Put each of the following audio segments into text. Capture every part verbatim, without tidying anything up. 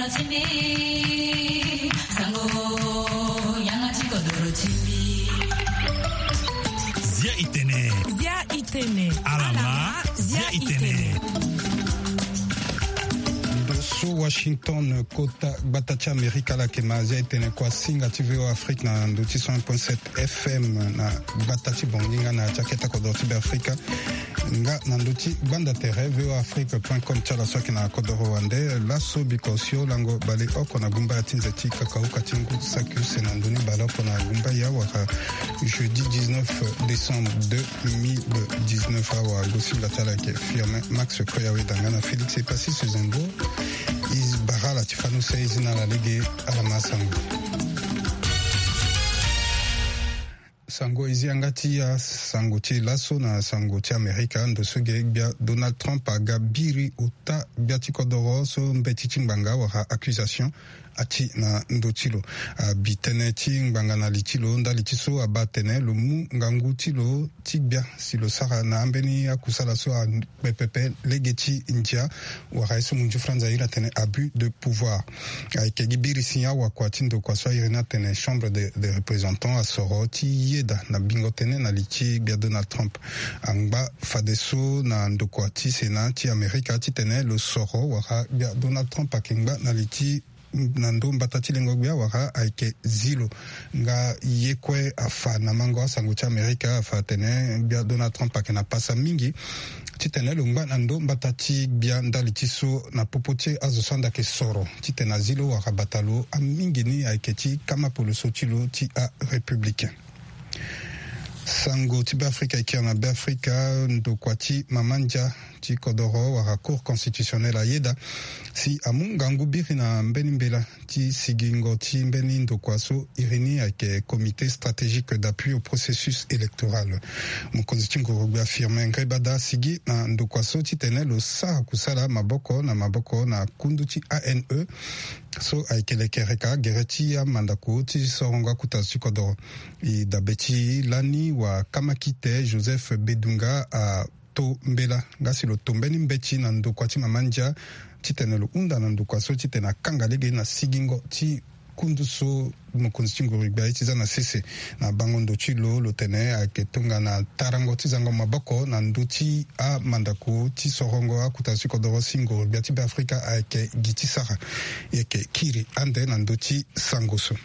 Zia itene. Zia itene. Alama. Zia itene. So Washington kota batacha Amerika la kema zia itene kwa singa T V O Afrique na ndoti cent un point sept F M na batachi bonginga na chaketa kodoti be Afrika nga na ndoti banda tere v o afrique point com chala soki na kodoro wande laso bikosio lango bale oko na gumba ya tinzeti kakauka tingu sakus na ndoni baloko na gumba ya waka jeudi dix-neuf décembre deux mille dix-neuf awa gosi la chala ke firme Max Koyawe dangana Félix Epasi Suzembo is barala tifano seizi na la ligue alamasango sango izi angati ya sango ti laso na sango ti Amerika ndo suge bia Donald Trump aga biri uta bia ti kodoro so mbeti ti ngbanga wara accusation ati na ndo tilo uh, bitene ti ngbanga na li tilo nda li ti so aba tene lo mu ngangu tilo ti bia si lo sara na ambeni akusala so a pepepe lege ti ndia wara so munju franza ira tene abus de pouvoir ayeke gi biri sinya wakua ti ndo kua so airi tene chambre de, de représentants asoro ti yeda na bingo tene na li ti bia Donald Trump angba fade so na ndo kua ti sena ti Amerika ti tene lo soro wara bia Donald Trump ayeke ngba na li ti na ndo mbata ti lengo gbia wara ayeke zilo nga ye kue afa na mango asango ti Amerika afa tene bia Donald Trump ayeke na pasa mingi ti tene lo ngba na ndo mbata ti gbia ndali ti so na popo ti azo so andake soro ti tene azilo wara bata lo amingi ni ayeke ti kama polo so ti lo ti a républicain sango ti beafrika e na beafrika ndo kua ti mamanja ti kodoro wara cour constitutionnelle ayeda si amu ngangu biri na mbeni mbela ti sigingo ti mbeni ndo kua so iri ni ayeke comité stratégique d'appui au processus électoral mokonzi ti nguru gbe afirme ngreba da sigi na ndo kua so ti tene lo sara kusala maboko na maboko na kundu ti A N E so ayeke leke reka gere ti amandako ti sorongo akuta ti kodoro e dabe ti lani wa kamakite Joseph Bedunga a to mbela nga si lo tombeni mbeti na ndo kua ti mamanja ti tene lo hunda na ndo kua so ti tene akanga lege na sigingo ti kundu so mokonzi ti nguru gbe ti za na sese na bango ndo ti lo lo tene ayeke tonga na tarango ti zango maboko na ndo ti amandako ti sorongo akuta ti kodoro si nguru gbe ti beafrika ayeke gi ti sara e yeke kiri ande na ndo ti sango so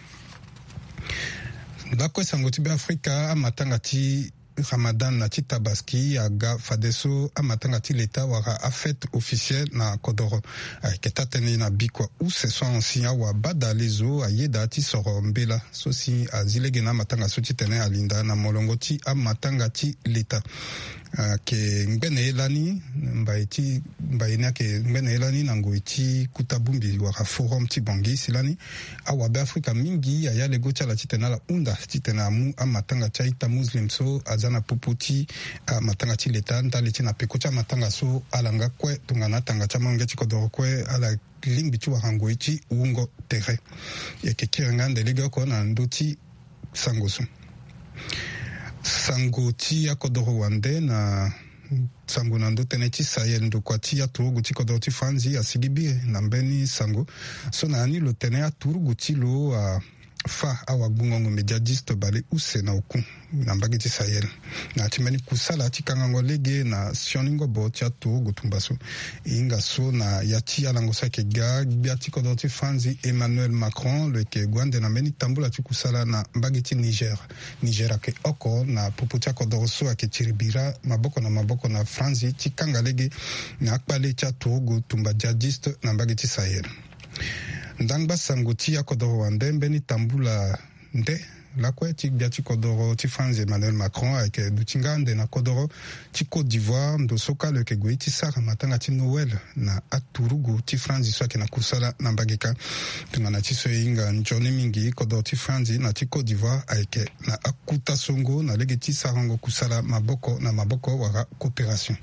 ndako sango ti beafrika amatanga ti Ramadan na ti tabaski aga fade so amatanga ti leta wara afete officielle na kodoro ayeke ta tënë na bikua use so ansi awa bada lezo ayeda ti soro mbela so si azi lege na amatanga so ti tene alinda na molongo ti amatanga ti leta ayeke ngbene ye lani mbaye ti mbaye ni ayeke ngbene ye lani na ngoi ti kuta bungbi wara forum ti bangui si lani awabeafrika mingi aya lego ti ala ti tene ala hunda ti tene amu amatanga ti aita muslim so aza na popo ti amatanga ti leta ndali ti na peko ti amatanga so alanga kue tongana atanga ti amange ti kodoro kue ala lingbi ti wara ngoi ti wungo tere e yeke kiri nga ndele ge oko na ndö ti sango so sango ti akodoro wande na sango na ndö tënë ti sahel ndo kua ti aturugu ti kodoro ti fanzi asigi biri na mbeni sango so na ani lo tënë aturugu ti lo a fa awagbungongo mediadiste bale use na oku na mbage ti sahel na ti mbeni kusala ti kangango lege na sioningo bo ti aturugu tumba so e hinga so na ya ti alango so ayeke ga gbia ti kodoro ti fanzi Emmanuel Macron lo yeke gue ande na mbeni tambula ti kusala na mbage ti niger niger ayeke oko na popo ti akodoro so ayeke tiri bira maboko na maboko na fanzi ti kanga lege na akpale ti aturugu tumba jihadiste na mbage ti sahel ndangba sango ti akodoro wande mbeni tambula nde lakue ti gbia ti kodoro ti France Emmanuel Macron ayeke duti nga ande na kodoro ti Côte d'Ivoire ndo so kalo yeke gue ti sara matanga ti Noël na aturugu ti France so ayeke na kusala na mbage ka tongana ti so e hinga nzoni mingi kodoro ti France na ti Côte d'Ivoire ayeke na akuta songo na lege ti sarango kusala maboko na maboko wara coopération.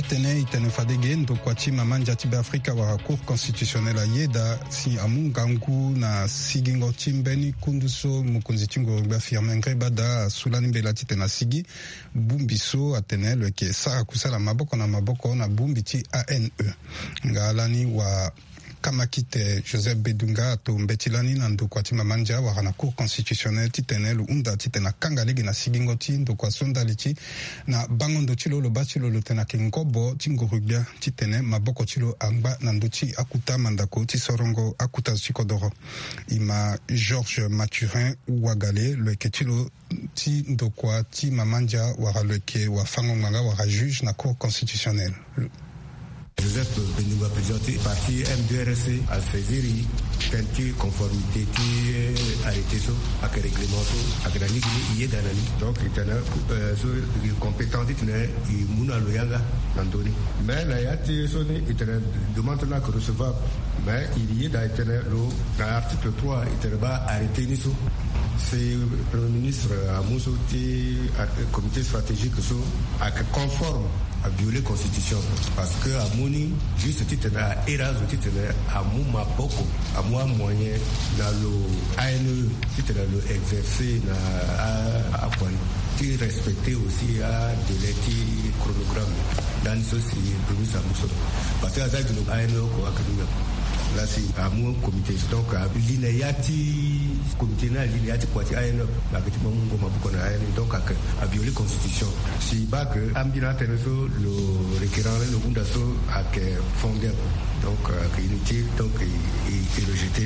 atene itene fadege ndo kwati mamanja tibe Afrika wa cour constitutionnelle ayeda si amungangu na sigingo timbeni kunduso mukunzi tingo bafirme ngrebada sulani mbela titena sigi bumbiso atene leke sa kusala maboko na maboko na bumbiti A N E ngalani wa Kamakite Joseph Bedunga to mbetilani na ndokwati mamanja wa na cour constitutionnelle titene lu unda titena kangalege na sigingoti ndokwa sonda lichi na bangondo chilo lo bachilo lo tena kengobo tingorubia titene maboko chilo amba na ndochi akuta mandako tisorongo akuta chikodoro ima Georges Mathurin Ouagale le ketilo ti ndokwa ti mamanja wa le ke wa fango manga wa juge na cour constitutionnelle. Joseph Bedunga présenté parti M D R C à Feziri quelle conformité qui arrêté ça avec règlement ça avec la ligue il est dans la ligue donc il était sur compétent il est muna loyanga nandoni mais là il a été sonné il était demande là que recevable mais il y est dans dans l'article trois il était pas arrêté ni ça c'est le premier ministre à Moussouti comité stratégique ça avec conforme à violer la constitution parce que à Mouni juste titre na erazo titre à Mouma Boko à moi moyen dans le A N E titre le exercer na à quoi qui respecter aussi à de l'éti chronogramme dans ce c'est prévu ça Mousso parce que avec le A N E quoi que là c'est à mon comité donc à l'inayati comité na l'inayati quoi A N E la petite maman Boko na A N E donc à violer la constitution si pas que ambina teneso le requérant le bundaso a que fondé donc inutile donc il est rejeté.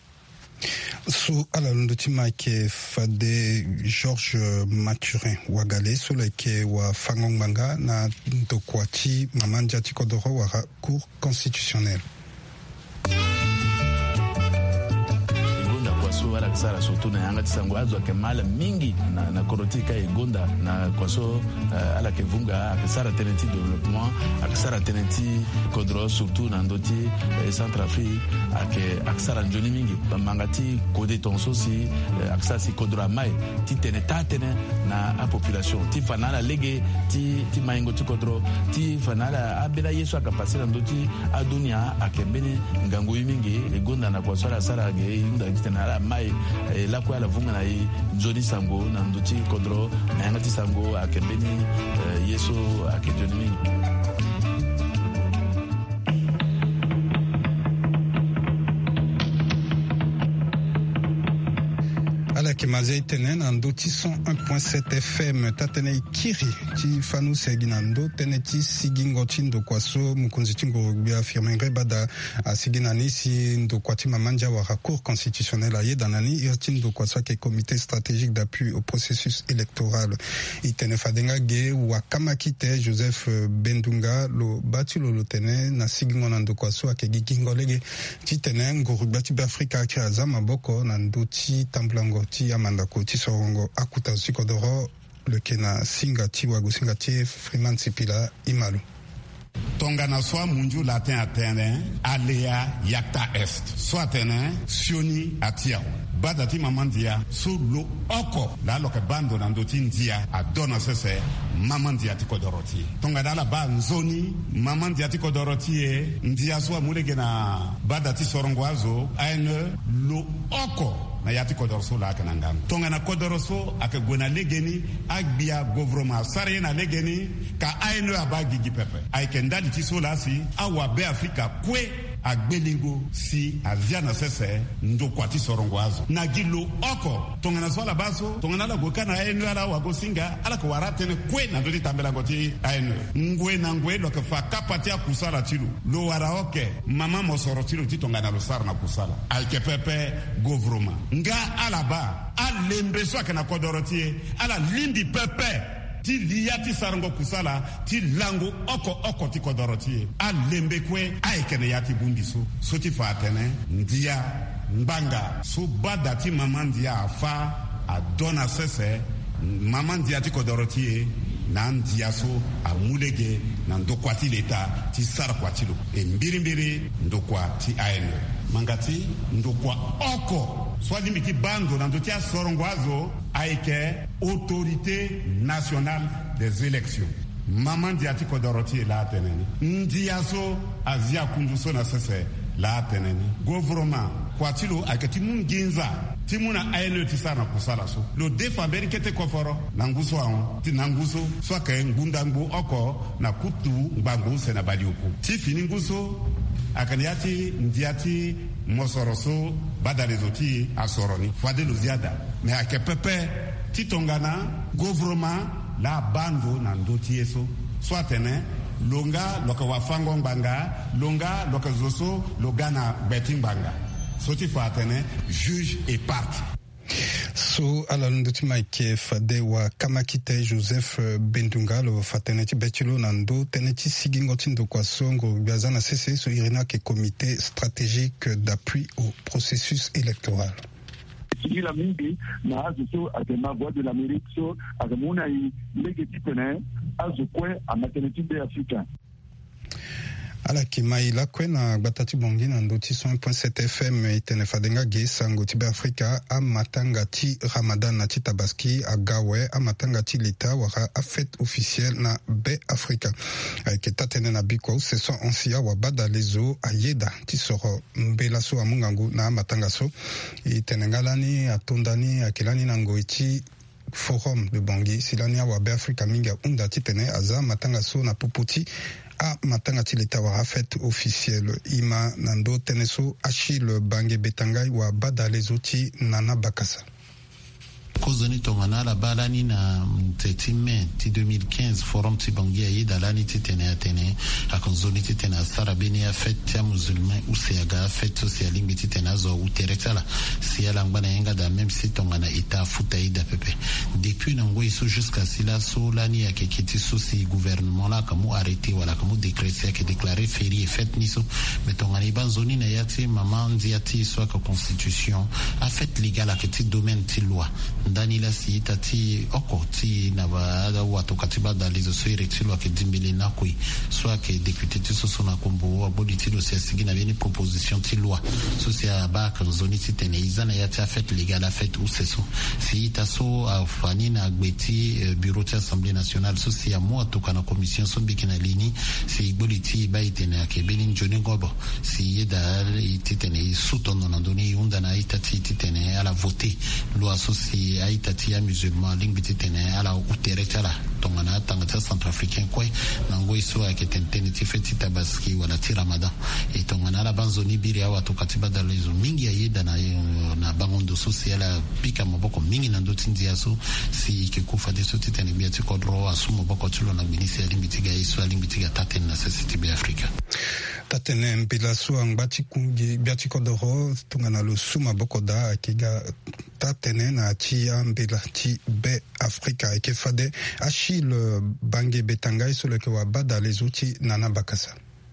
So ala ndotima ke fade Georges Mathurin Ouagale so leke wa fangong manga na ntokwati mamanja tikodoro wa cour constitutionnelle. Kwaso wala kisara surtout na yanga tisango azwa ke mala mingi na na korotika egonda na kwaso uh, ala ke vunga akisara tenenti développement akisara tenenti kodro surtout na ndoti eh, Centrafrique ake akisara njoni mingi bamangati kode tonso si eh, akisara si kodro mai ti tene tatene na a population ti fanala lege ti ti maingo ti kodro ti fanala abela yesu akapasira ndoti adunia akembeni ngango mingi egonda na kwaso ala sara ge yunda kitena mai la kwa la vunga na i Joni Sango na nduti kodro na yangati Sango akembeni yeso akejoni Kimazei tenen ando ti cent un point sept F M tatene kiri ti fanu seginando teneti sigingo tindo kwaso mukunzi tingo bia firme ngrebada a siginani si ndo kwati mamanja wa cour constitutionnelle aye danani irtindo kwaso ke comité stratégique d'appui au processus électoral itene fadenga ge wa kamakite Joseph Bedunga lo batulo lo tene na sigingo nando kwaso ke gigingo lege ti tene ngorubia ti Afrika ki azama boko nando ti tamblango ti amanda ko ti sorongo akuta sikodoro le kena singa ti wago singa ti Freeman Sipila imalu tonga na soa munju latin atene alea yakta est so atene sioni atia badati mamandia so lo oko la lo ke bando na ndoti ndia adona sese mamandia ti kodoroti tonga dala ba nzoni mamandia ti kodoroti e ndia so amulege na badati sorongwazo aine lo oko na yati kodoroso la kana ngam tonga na kodoroso ake gona legeni agbia gouvernement sare na legeni ka aino abagi gipepe aike ndali ti so la si awa be Afrika kwe agbelingo si avia na sese ndo kwati sorongo azo na gilo oko tonga na swala baso tonga na la gokana aino ala wago singa ala ko warate ne kwe na ndoti tambela goti aino ngwe na ngwe lo ke fa kapati akusala tilu lo wara oke mama mosoro tilu ti tonga na lo sar na kusala aike pepe gouvernement nga alaba alembe so kana kodorotie ala lindi pepe ti liyati sarango kusala ti lango oko oko ti kodorotie alembe kwe aikene yati bundiso so ti fatene ndia mbanga so bada ti mamandia afa adona sese mamandia ti kodorotie na ndia so amulege na ndokwati leta ti sar kwatilo e mbiri mbiri ndokwati aene mangati ndokwa oko soit limiti bando na ndotia sorongwazo aike autorité nationale des élections maman diati kodoroti la teneni ndiaso azia kunduso na sese la teneni gouvernement kwatilo akati munginza timuna aile tisana kusala so lo defa berikete koforo nanguso an ti nanguso so ka ngundangbo oko na kutu ngbango se na balioko ti fini nguso akaniati ndiati mosoroso badalezoti asoroni fade lo ziada me akepepe titongana gouvernement la bando na ndoti eso swatene longa loka wafango mbanga longa loka zoso logana betimbanga soti fatene juge et partie. So ala ndoti maike fade wa kamakite Joseph Bendungalo fateneti betilo nando teneti sigingo tindo kwa songo biazana cc so irina ke comité stratégique d'appui au processus électoral. Sigila mingi na azuso atema voix de l'Amérique so agamuna i legeti tene azukwe amateneti de Afrika. Ala kimai la kwena batati bongi na ndoti cent un point sept F M itene fadenga ge sango tibe Afrika a matanga ti Ramadan na ti Tabaski a Gawe a matanga ti l'État wara a fête officielle na Be Afrika. Ke tatene na biko se son onsia wa bada lezo a yeda ti soro mbela so amungangu na matanga so itene ngalani atondani akelani nango iti forum de Bangui silania wa Be Afrika minga unda ti tene aza matanga so na popoti a matanga ti l'État wara fête officielle ima nando teneso Achille Bange Betangai wa bada lezo ti Nana Bakassa. kozoni tongana la balani na teti mai ti deux mille quinze forum ti Bangui ayi dalani ti tene atene akonzoni ti tene asara beni a fête ti musulman ou se aga fête so se alingi ti tene azo ou teretala si ala ngana yenga da même si tongana ita futa ida pepe depuis nango iso jusqu'à sila so lani ya kekiti so si gouvernement la kamu arrêté wala kamu décréter que déclarer férié et fête niso mais tongana iban zoni na yati maman ndiati so ka constitution a fête légale a keti domaine ti loi ndani la si tati oko ti na ba watu katiba dalizo so iretilo ke dimbele na kui soit que député ti so na kombo abodi ti do sia sigina beni proposition ti loi so sia ba ka zoni ti tene izana ya ti fait légal a fait ou c'est so si ta so afani na gbeti bureau ti assemblée nationale so sia mo to kana commission so bikina lini si gboli ti ba itene ke beni joni gobo si yeda ti tene sutono na doni unda na itati ti tene ala voter loi so si aitati ya musulman lingbiti tene ala uteretala tongana tangata centrafricain kwe nango iso ya ketenteni ti feti Tabaski wala ti Ramadan e tongana la banzoni biri awa to katiba dalizo mingi ya yeda na na bangondo sociala pika maboko mingi na ndoti ndia so si ke kufa de so titene biati kodro asumo boko tulo na binisi ya limbiti ga iso limbiti ga taten na sesiti be Afrika tatene mpila so angbati kungi biati kodoro tongana lo suma boko da kiga tatene na ti ambela ti Be Afrika e ke fade Achille Bange Betangai so le ke wa bada les outils Nana Bakassa.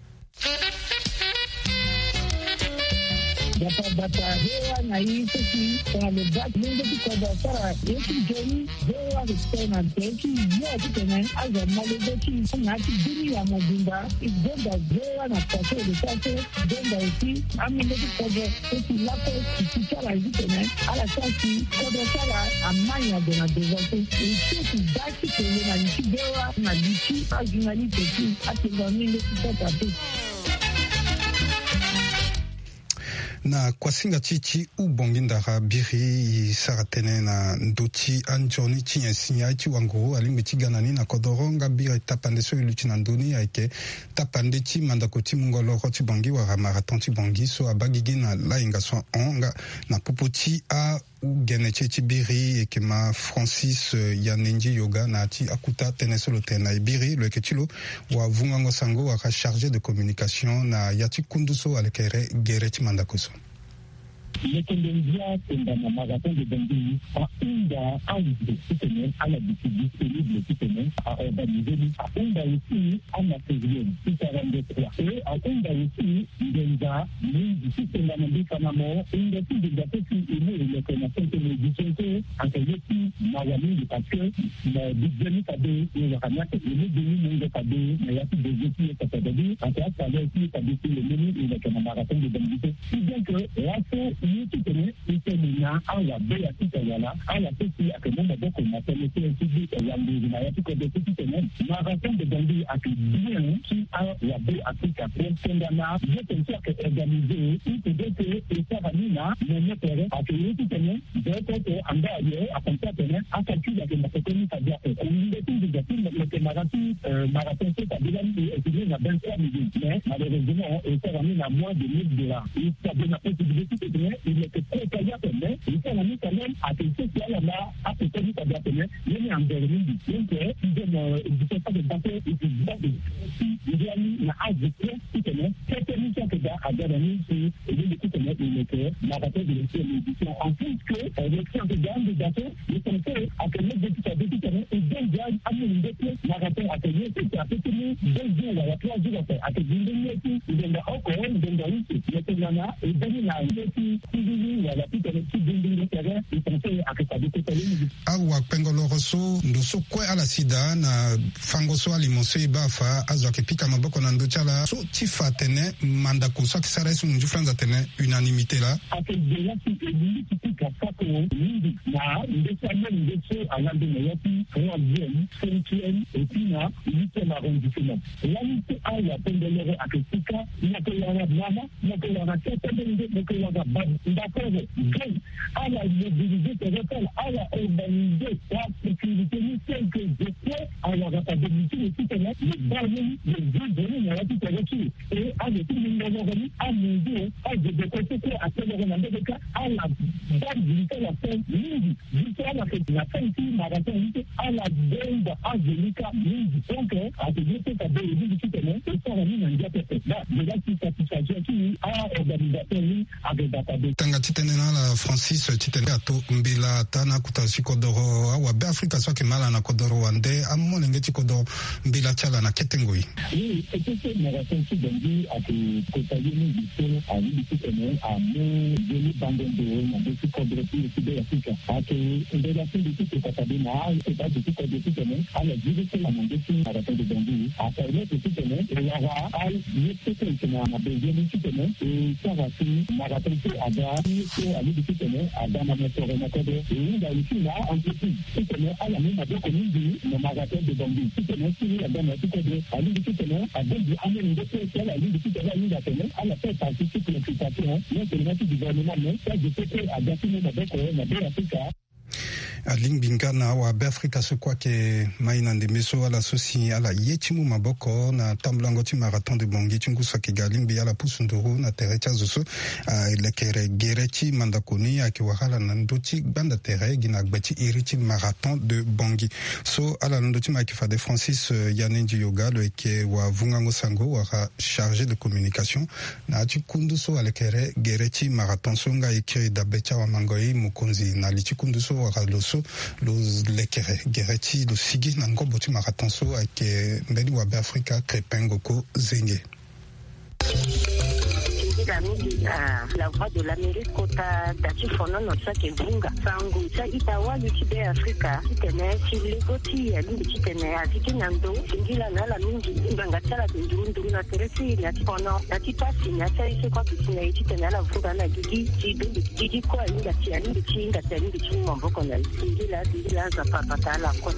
Data data hewa na hii sisi kwa lebaki mungu tukoda sara yesu joni hewa ristena teki yote tena aza malebeki na kidini ya mobimba igenda hewa na kaso de kaso genda usi aminde tukoda sisi lapo kichara hivi tena ala sasi koda sara amanya dona devote usi daki tena na nchigewa na lichi ajunali teki atingaminde tukoda teki na kwasinga chichi ubongi ndara biri saratene na ndoti anjoni chinya sinya chi wango alimbe chiganani na kodoronga biri tapande so iluchi na ndoni aike tapande chi mandako ti mungolo roti bongi wa marathon ti bongi so abagigi na la inga so onga na popoti a gene chechi biri e kema Francis Yanenji yoga na ti akuta tenesolo tena biri le ketilo wa vungango sango wa chargé de communication na yati kunduso alekere gereti mandakoso L'économie est dans ma marathon de Bangui à Unda, à Oudé, soutenir à la disponible, soutenir à organiser, à Unda aussi, à la février, six cent vingt-trois. Et à Unda aussi, Denza, nous, soutenir la Nambi Kanamo, Unda, tout de gâteau qui est né, le connaissant que nous disons, en fait, ici, Mawami, parce que le budget Kabé, le Ramat, le Médéni, le Kabé, mais il y a plus de défis, et ça peut dire, en fait, ça va aussi, ça défie le menu, et le marathon de Bangui. Si bien que, là, ni tu tenais il te mina à la baie à tout à la à la petite à que mon maboko m'a permis de subir la lune à tout que de tout tenais marathon de Bangui à que bien qui a la baie à tout à prendre Kendana je pense que organiser il peut dire que et ça va nina mais ne peut à que tout tenais de côté en bas à penser tenais à calculer que ma commune ça bien on dit que le marathon marathon c'est à bien et la bonne mais malheureusement et ça va nina moins de mille dollars il ça donne la possibilité de tenir il était très payant mais il faut la mettre quand même à que ceux qui là là à peu près ça doit tenir il est en Berlin donc il donne du pas de banque et du bas de il y a une âge de près qui tenait cette émission que à Berlin c'est il est tout tenir il était marathon de l'édition en plus que l'élection de gagne de gâteau il pensait à que les députés de tout tenir et bien gagne à mon député marathon à que les députés à tenir deux jours à trois jours à que il y a ici il y a encore il y a ici il y a et il y a ici il y a la petite équipe de terrain il pensait à que ça député awa pengolo roso ndoso kwa ala sida na fangoso alimoso ibafa azwa kepika maboko na ndochala so tifa tene manda kusa kisara esu nju franza tene unanimité là ake deya ki eli ki ka fako ndi na ndesa men ndeso alande na yapi kwa bien cinquième et puis na huitième arrondissement la liste a ya pendele akesika na ko ya mama na ko ya tete na ko ya bab d'accord gay à la mobilité territoriale à la urbanisée la sécurité nickel que je sais à la rapidité de tout le les barrières les deux données na yapi territoire et à le tout le monde à nous à de côté à ce moment de cas à la base de la fin midi jusqu'à la fin la fin qui marathon à la bande angélica midi donc à ce que ça peut dire que c'est et ça on a déjà fait là déjà qui satisfaction qui a organisateur avec database tanga titenena la Francis titenena to mbila tana kutasi kodoro awa be Afrika so kemala na kodoro wande amone ngeti kodoro mbila chala na ketengoi oui et que c'est marathon qui donne à que côté du sol à l'île à mon joli bandon de mon petit kodoro qui de Afrika à que de la fin de tout ce que na et pas de tout kodoro qui à la vie de la mon petit marathon de Bangui à faire le petit tenant et là à l'île que na ma deuxième petit tenant et ça va finir marathon à da à l'île petit tenant à da na moto na kodoro et là ici là en petit tenant à la même avec commune du marathon de Bangui petit tenant qui à da na kodoro à l'île petit tenant à da du amène de ce à l'île petit tenant à l'île tenant à la fait participer l'occupation mais c'est le gouvernement mais ça je sais que à da fini na beko na de Afrika aling bingana wa Afrika so kwa ke maina ndemeso ala sosi ala yechimu maboko na tamblango ti marathon de Bangui chungusa ke galing bi ala pusunduru na terecha zoso ile kere gerechi mandakoni akiwahala na ndoti banda tere gina gbati irichi marathon de Bangui so ala ndoti makifa de Francis Yanenji Yoga le ke wa vungango sango wa chargé de communication na ati kunduso ala kere gerechi marathon songa ekiri dabecha wa mangoi mukonzi na lichi kunduso wa loso los lekere gereti lo sigi na ngo boti marathon so ake mbeli wa Afrika Crépin ko zenge la mingi la voix de l'Amérique kota dati fono no sake bunga sangu sa itawa lutide Afrika kitene silegoti ya lingi kitene atiki nando singila na la mingi nganga tsala ndundu na teresi na tipono na tipasi na tsaise kwa kitene kitene la vuga na gigi jidu gigi kwa inga tia lingi chinga tali lingi chimbo mboko na singila singila za papa la kwa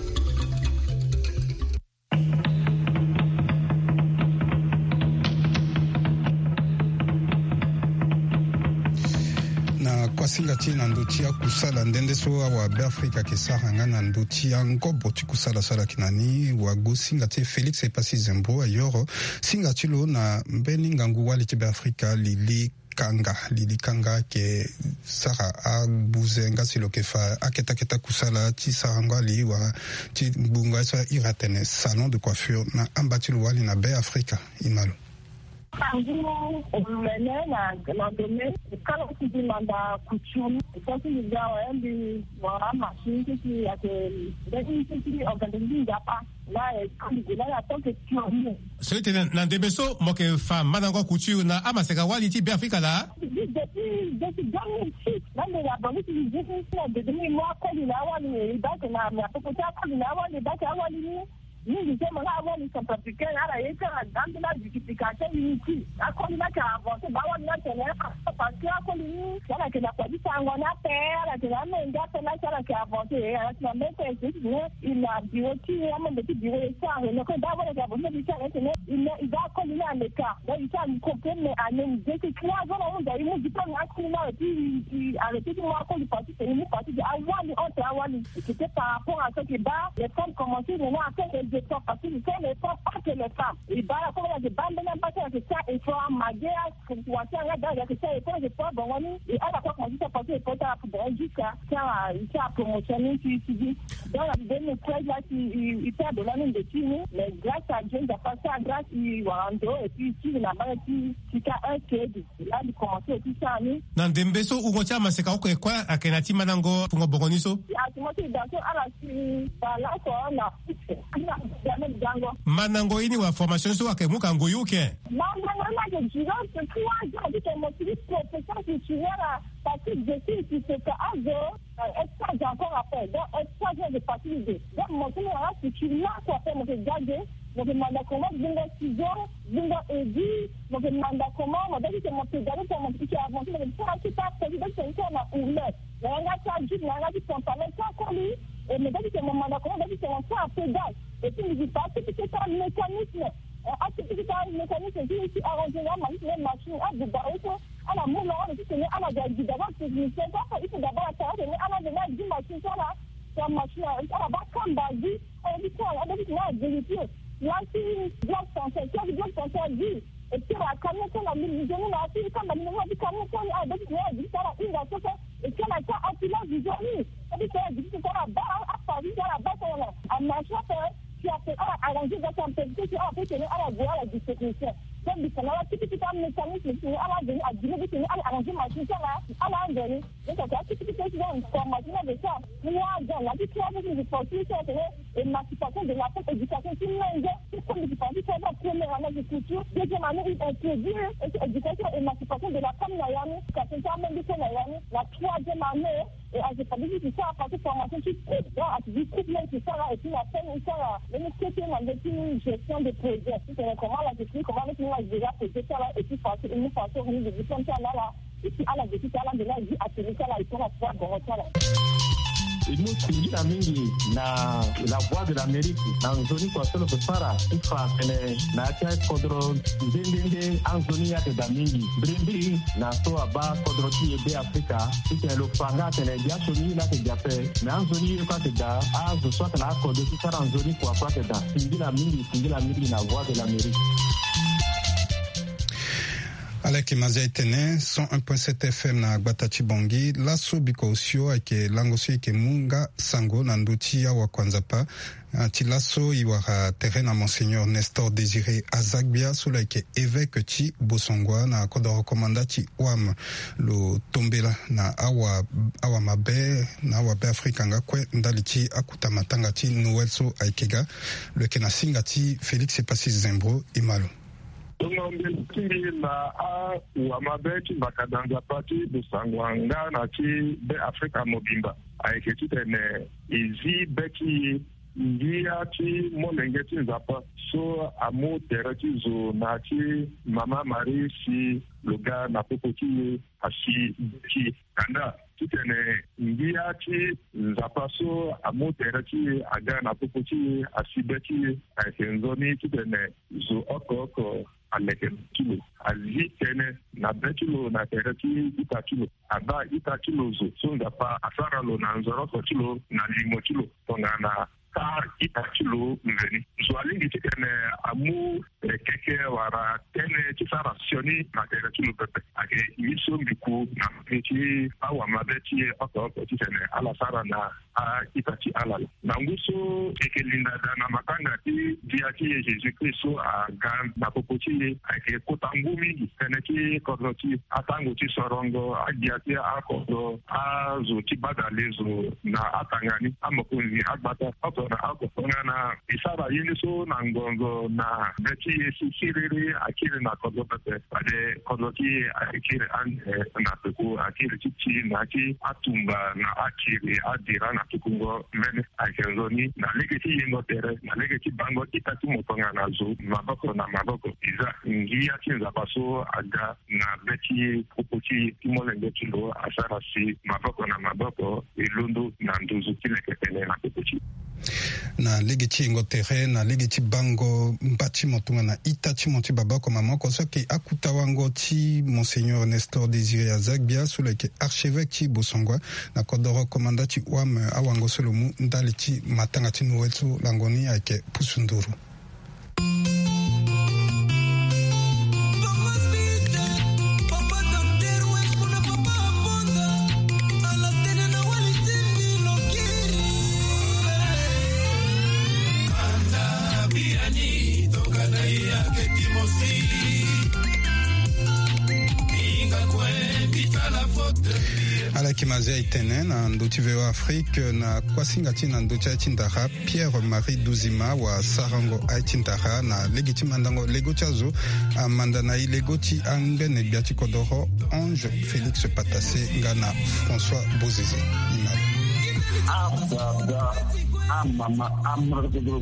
kwasingati na ndoti ya kusala ndende so wa Afrika kesaranga na ndoti ya ngobo ti kusala sala kinani wa gosingati Félix Epasi Zembo ayoro singati lo na mbeni ngangu wali ti Afrika lili kanga lili kanga ke sara a buzenga silo ke fa aketa keta kusala ti saranga li wa ti bunga sa iratene salon de coiffure na ambati lo wali na Afrika imalo Angino umene na na dome kala kiji manda kuchumi kasi njawa endi wa machine ki yake ndani kiti organizing hapa la kandi la ya toke chumi Selite na ndebeso moke fa madango kuchu na amaseka wali ti Afrika la depuis depuis deux mille six nande ya boni ti jisi na de demi mois ko ni la wali ba ke na na ko ta ko ni la wali ba ke wali ni ni je ma la wali République centrafricaine, à la école, dans la justification unity. À quoi il a qu'à avancer, bah, on a tenu parce que à quoi il y a que la police a un appel, à que la main d'affaires, là, ça a avancé, à la main il a dit aussi, il a même des bureaux et ça, et le code d'abord, il a avancé, il va continuer à l'écart. Donc, il a compris, mais à même deux, trois ans, on a eu du temps à courir, et puis, il a arrêté de moi, quand il partit, c'est une partie de Awali, entre Awali. C'était par rapport à ce qui bat, les femmes commençaient maintenant à faire des efforts, parce qu'ils font les femmes, pas que les femmes. Et bah, la première, c'est pas même pas que ça, et faut en maguer, pour pouvoir faire un gars, il y a que ça, et pour les efforts, bon, et à la fois, quand il s'est passé, il faut faire jusqu'à faire, il s'est promotionné, il s'est dit, dans la deux mille treize, là, il fait de l'année de Tini, mais grâce à Dieu, il a passé à grâce, il va en dos, et puis, il a mal, il a un kid, là, il commence, et puis, ça, lui. Dans Dembeso, ou Rotia, Maseka, ou quoi, à Kenati Manango, pour Bogoniso? Ah, tu m'as dit, dans ce, à la suite, là, quoi, on a, Manango, il y a formation sur laquelle vous avez eu que. Non, non, non, je dirais que trois ans, je suis motivé professeur qui suis là, parce que je suis qui se fait à deux, extra, j'ai encore à faire. Donc, extra, j'ai parti de. Donc, mon premier là, c'est que je suis là, quoi, faire, mon gardé. Donc, je demande comment, je vais six ans, je vais aider, donc, je demande comment, je vais dire que mon pédale, c'est mon petit avancé, mais je vais pas président, c'est une fois, on a ouvert. Il y a un gars qui a dit, il y a un gars qui s'en parlait, c'est encore lui, et me dit que mon mandat, comment, je vais dire que mon frère a pédale. Et puis, il dit pas, c'est que c'est un mécanisme. À ce petit mécanisme, qui est arrangé là, une machine, à du barreau, à la moule, à la machine, à la d'abord, c'est une chose, il faut d'abord attendre, à la demande d'une machine, là, la machine, à la bas, comme Bazi, on dit quoi, on dit qu'il y a vérifié. Là, si une bloc français, si une bloc français dit, et puis la camion, la mille, la fille, comme la mille, la camion, a dit qu'il y a dit, ça, il va se faire, et puis elle a fait un pilote du journée, elle dit qu'elle a dit, c'est la barre, à Paris, à la barre, à machin, qui a fait arranger dans son pays, qui a fait tenir à la voie à la distribution. Donc, du coup, là, si tu as un mécanisme, tu as donné à dire que tu as arrangé ma chose là, à la donné. Donc, si tu as une formation de ça, moi, dans la vie, tu as besoin de possibilité d'émancipation de la fête éducation, tu m'as dit, comme tu parles, tu as la première année de culture, deuxième année, il introduit éducation et émancipation de la femme Nayani, quand tu as même dit que Nayani, la troisième année, et à cette année, tu as apporté formation, tu coupes, à tu coupes, tu sais, et puis la peine, il sera, le métier, dans une gestion de projet, tu sais comment la gestion, comment la déjà posé ça là, et puis passer une façon de dire comme ça là, là, et puis à la gestion, là, de là, il dit, à ce là, il faut la foi, bon, ça là. Nous, c'est la mingi, na la voix de l'Amérique, dans zone quoi, c'est le para, il faut appeler, na tia kodro, dindinde, en zone ya de la mingi, brindi, na so aba kodro qui est Africa, c'est le fanga, c'est les gars, soni là, c'est déjà fait, mais en zone ya quoi, c'est déjà, ah, je sois que la kodro, tout ça en zone quoi, quoi, c'est déjà, c'est la mingi, c'est la mingi, la voix de l'Amérique. Aleki mazia itene cent un virgule sept F M na Gbatachi Bongi laso biko osio ake langoso ike munga sango na nduti ya wa kwanza pa ti laso iwara terrain na Monseigneur Nestor Désiré Azagbia sula ike évêque ti Bosongwa na kodo recommanda ti wam lo tombela na awa awa mabe na awa be Afrika nga kwe ndali ti akuta matanga ti Noël so aikega le kena singa ti Félix Epasi Zembro imalo. Tungi na a wamabeti bakadanga pati busangwanga na ki be Afrika mobimba aiketi tene izi beki ngia ti molengeti nzapa so amu terati zo na ki mama Marie si loga na popoti asi beki kanda titene ngia ti nzapa so amu terati aga na popoti asi beki aikenzoni titene zo oko oko aleke kilo azi tene na bekilo na terati ita kilo aba ita kilo zo so ngapa asara lo na nzoro ko kilo na limo kilo tongana ka ita kilo ngeni so alingi tene amu keke wara tene tisara sioni na terati lo pepe ake miso mbiku na miti awa mabeti oko ko tene ala sara na a itati ala na nguso ekelinda na makanga ti diaki Jésus Christ a gan na popoti ake kotangumi teneki kodoti atango ti sorongo agiati akodo azo ti badalezo na atangani amakunzi agbata akona akona na isara yiniso na ngongo na beti si siriri akiri na kodopete pade kodoki akiri an na tuku akiri chichi na ki atumba na akiri adira na tukungo men akenzoni na legeti yengo tere na legeti bango itatu motonga na zo maboko na maboko iza ngia kinza baso aga na beti kupoti timolenge tulo asara si maboko na maboko ilundu na nduzu kilekepene na kupoti na legeti ngo tere na legeti bango mpati motunga na itachi monti babako mamoko soki akuta wango ti Monseigneur Nestor Désiré Azagbia suleke archevêque ti Bosongwa na kodoro komandati wam awango solomu ndali ti matanga ti nuwetu langoni ake pusunduru. Ala kimazia itene na ndoti veo Afrique na kwasinga ti na ndoti aitindara Pierre-Marie Duzima wa sarango aitindara na legiti mandango legoti azo amanda na ilegoti angene biati kodoro Ange Félix Patassé ngana François Bozizé imam Abda amama amradro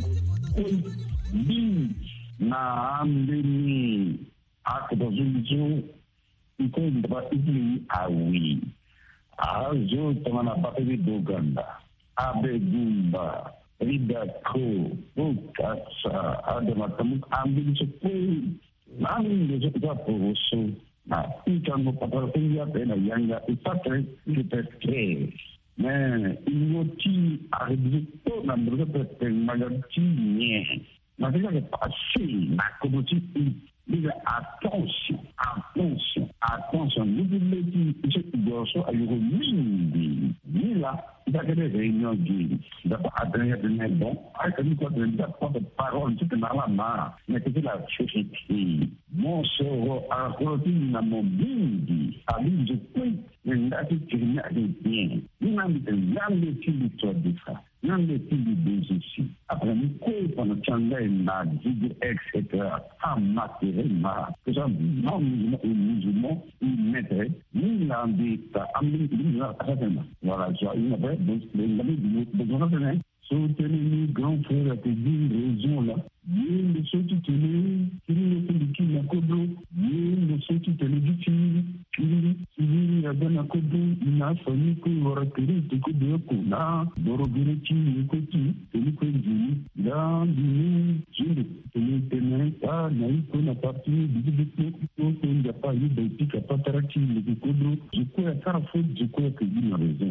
bi na ambeni akdozunju ikondba ili awi azo tamana bateri doganda abegumba ridako ukasa adamatamu ambili chukui nami ngezo kujaposo na ikango patarapengia pena yanga ipatre ilipetre mais inyoti aribito na mrepepe magati nye na vila ke pasi na kodoti Diga attention, attention, attention. Nous disons que ce dosso a eu mingi. Mila, il a des réunions qui, il a pas adressé de bon. A été quoi de la porte parole, c'est que dans la main, mais que la société. Mon sort a rôti na mon mingi. A lui je peux, mais là c'est que il y a des biens. Nous n'avons jamais été l'histoire de ça. Nan le pays des ici. Après, nous courons pendant Tchanga et la Digue, et cetera. À matériellement, que ça, non musulman ou musulman, il mettrait, ni l'ambita, amni, ni la certainement. Voilà, il n'a pas, donc, l'ami du besoin de soutenir grand frère à te dire raison là. Bien le ceux qui tenaient, qui ne qui n'a qu'au dos, bien le ceux qui tenaient du fil, qui qui a donné un coup d'eau, il n'a fallu que vous rattrapez ce coup de coup là, d'orobiner qui est petit, et nous pouvons dire, là, nous, je ne tenais pas, n'a pas parti, du coup, il n'y a pas eu de pique à pataraki, le coup d'eau, je crois à faire faute, je crois que il a raison.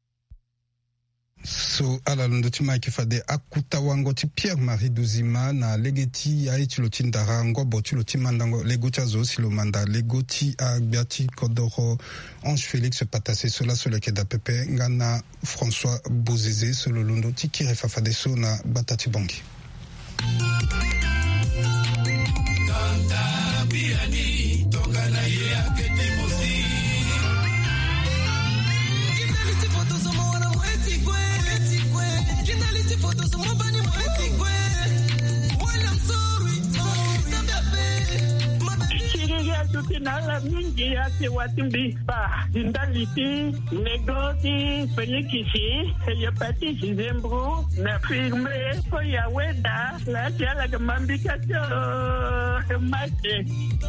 So ala londoti ma kifade akuta wango ti Pierre-Marie Duzima na legeti ya iti loti ndara ngobo ti loti mandango legoti azo si lo manda legoti a biati kodoro Ange Félix Patassé sola sola keda pepe ngana François Bozizé solo londo ti kire fafade so na batati bongi. Kanta biani tongana ye aketi mosi. Nala mingi ate watimbi pa dindaliti negoti penyikisi yopati zembro na firme ko ya weda la jala gamambika to mate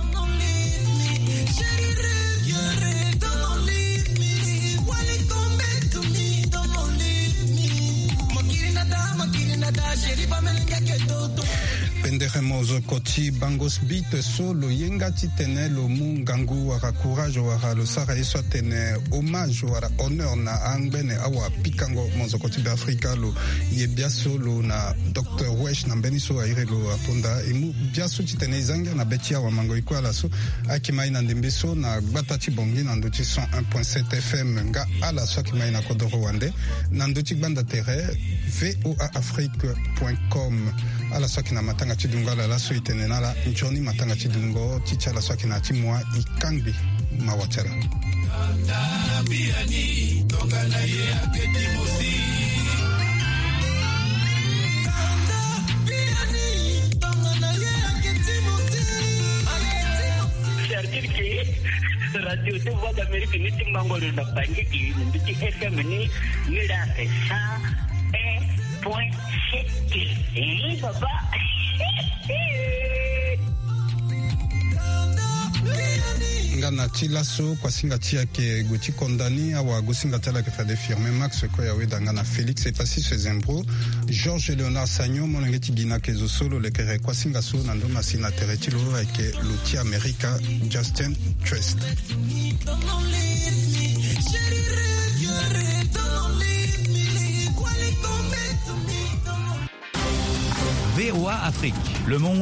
Penderemozo koti bangos bit solo yenga ti tene lo mungangu wara courage wara lo sara eso tene hommage wara honneur na angbene awa pikango mozo koti d'Africa lo ye biaso lo na docteur Wesh na beniso aire lo aponda emu biaso ti tene izanga na betia wa mango iko ala so akimai na ndembeso na batati bongi na ndoti cent un point sept F M nga ala so akimai na kodoro wande na ndoti banda terre voa afrique point com ala so akina matanga chidungo la so itenena la njoni matanga chidungo chichala so akina timwa ikambi mawatera Kanda biani tongana ye aketi mosi. Kanda biani tongana ye aketi mosi. radio te voix d'Amérique ni ti mangolo na bangi ki ni ti F M ni ni la ça un point sept. Eh papa. ngana tilaso kwa singa tia ke goti kondani awa gosinga tala ke fade firme Max ko yawe dangana Félix et Passi Sezembro Georges Léonard Sagnon monengeti gina ke zo solo le kere kwa singa so nando masina teretilo ke l'outil America Justin Trust. V O A Afrique, le monde